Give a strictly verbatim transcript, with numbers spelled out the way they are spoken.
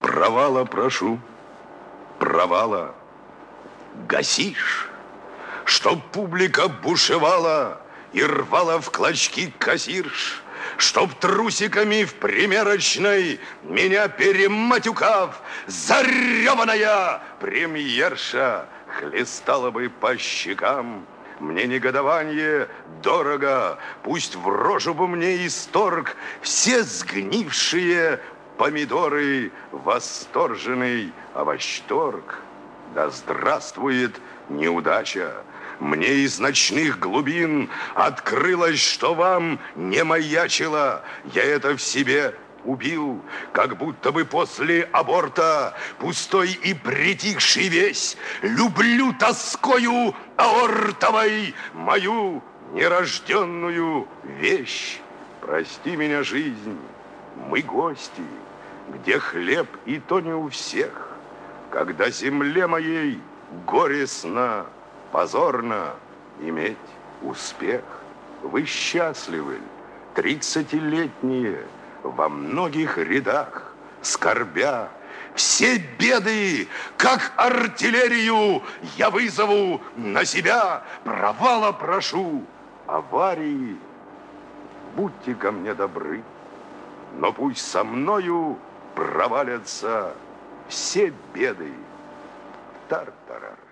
Провала прошу, провала. Гасишь, чтоб публика бушевала и рвала в клочки кассирш, чтоб трусиками в примерочной меня перематюкав, зареванная премьерша хлестала бы по щекам. Мне негодование дорого, пусть в рожу бы мне исторг все сгнившие помидоры, восторженный овощторг. Да здравствует неудача! Мне из ночных глубин открылось, что вам не маячило. Я это в себе убил, как будто бы после аборта, пустой и притихший весь, люблю тоскою аортовой мою нерожденную вещь. Прости меня, жизнь, мы гости, где хлеб и то не у всех, когда земле моей горестно, позорно иметь успех. Вы счастливы, тридцатилетние, во многих рядах, скорбя. Все беды, как артиллерию, я вызову на себя. Провала прошу, аварии, будьте ко мне добры, но пусть со мною провалятся все беды. Тар-тарар.